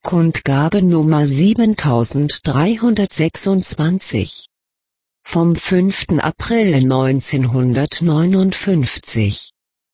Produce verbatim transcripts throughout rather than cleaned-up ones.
Kundgabe Nummer siebentausenddreihundertsechsundzwanzig. Vom fünften April neunzehnhundertneunundfünfzig.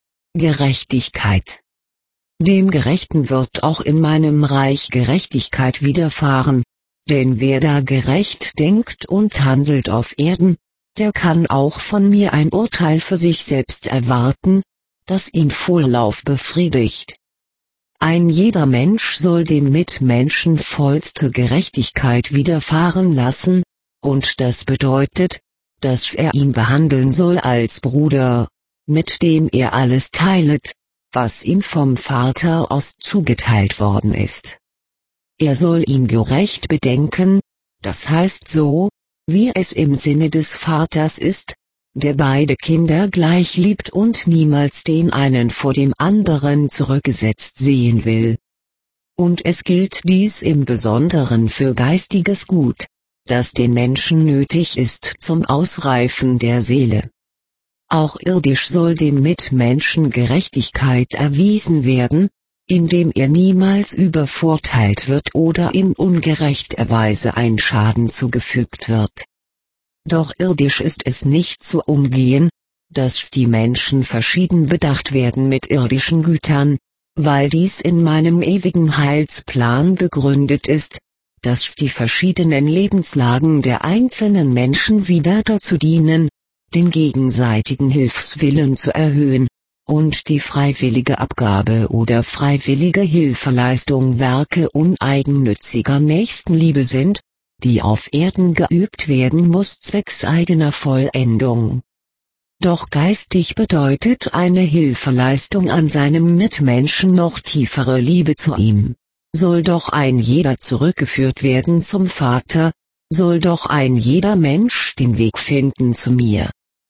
Gerechtigkeit. Dem Gerechten wird auch in meinem Reich Gerechtigkeit widerfahren, denn wer da gerecht denkt und handelt auf Erden, der kann auch von mir ein Urteil für sich selbst erwarten, das ihn vollauf befriedigt. Ein jeder Mensch soll dem Mitmenschen vollste Gerechtigkeit widerfahren lassen, und das bedeutet, dass er ihn behandeln soll als Bruder, mit dem er alles teilet, was ihm vom Vater aus zugeteilt worden ist. Er soll ihn gerecht bedenken, das heißt so, wie es im Sinne des Vaters ist, der beide Kinder gleich liebt und niemals den einen vor dem anderen zurückgesetzt sehen will. Und es gilt dies im Besonderen für geistiges Gut, das den Menschen nötig ist zum Ausreifen der Seele. Auch irdisch soll dem Mitmenschen Gerechtigkeit erwiesen werden, indem er niemals übervorteilt wird oder ihm ungerechterweise ein Schaden zugefügt wird. Doch irdisch ist es nicht zu umgehen, dass die Menschen verschieden bedacht werden mit irdischen Gütern, weil dies in meinem ewigen Heilsplan begründet ist, dass die verschiedenen Lebenslagen der einzelnen Menschen wieder dazu dienen, den gegenseitigen Hilfswillen zu erhöhen, und die freiwillige Abgabe oder freiwillige Hilfeleistung Werke uneigennütziger Nächstenliebe sind, die auf Erden geübt werden muss zwecks eigener Vollendung. Doch geistig bedeutet eine Hilfeleistung an seinem Mitmenschen noch tiefere Liebe zu ihm. Soll doch ein jeder zurückgeführt werden zum Vater, soll doch ein jeder Mensch den Weg finden zu mir.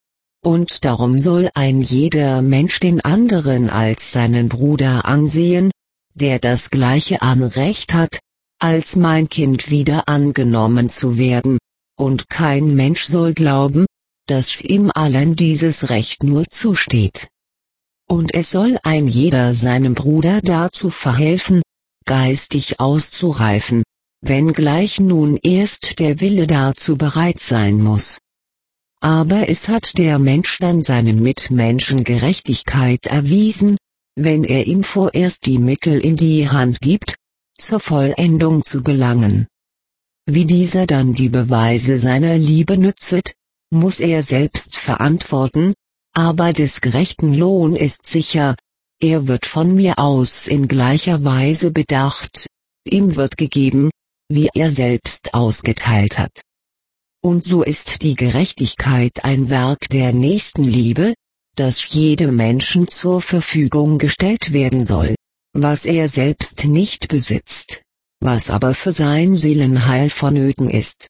Und darum soll ein jeder Mensch den anderen als seinen Bruder ansehen, der das gleiche Anrecht hat, als mein Kind wieder angenommen zu werden, und kein Mensch soll glauben, dass ihm allen dieses Recht nur zusteht. Und es soll ein jeder seinem Bruder dazu verhelfen, geistig auszureifen, wenngleich nun erst der Wille dazu bereit sein muss. Aber es hat der Mensch dann seinem Mitmenschen Gerechtigkeit erwiesen, wenn er ihm vorerst die Mittel in die Hand gibt, zur Vollendung zu gelangen. Wie dieser dann die Beweise seiner Liebe nützet, muss er selbst verantworten, aber des gerechten Lohn ist sicher, er wird von mir aus in gleicher Weise bedacht, ihm wird gegeben, wie er selbst ausgeteilt hat. Und so ist die Gerechtigkeit ein Werk der Nächstenliebe, das jedem Menschen zur Verfügung gestellt werden soll, was er selbst nicht besitzt, was aber für sein Seelenheil vonnöten ist.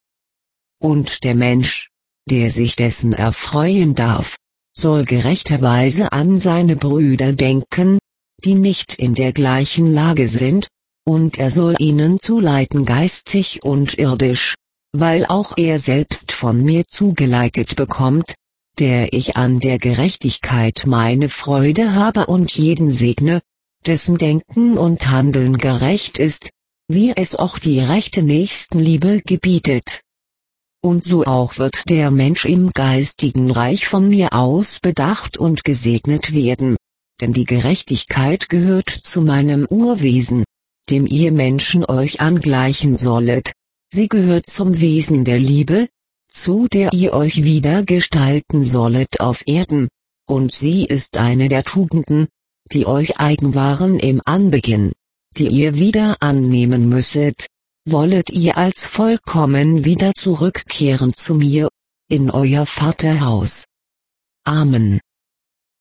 Und der Mensch, der sich dessen erfreuen darf, soll gerechterweise an seine Brüder denken, die nicht in der gleichen Lage sind, und er soll ihnen zuleiten geistig und irdisch, weil auch er selbst von mir zugeleitet bekommt, der ich an der Gerechtigkeit meine Freude habe und jeden segne, dessen Denken und Handeln gerecht ist, wie es auch die rechte Nächstenliebe gebietet. Und so auch wird der Mensch im geistigen Reich von mir aus bedacht und gesegnet werden, denn die Gerechtigkeit gehört zu meinem Urwesen, dem ihr Menschen euch angleichen sollet, sie gehört zum Wesen der Liebe, zu der ihr euch wieder gestalten sollet auf Erden, und sie ist eine der Tugenden, die euch eigen waren im Anbeginn, die ihr wieder annehmen müsset, wollet ihr als vollkommen wieder zurückkehren zu mir, in euer Vaterhaus. Amen.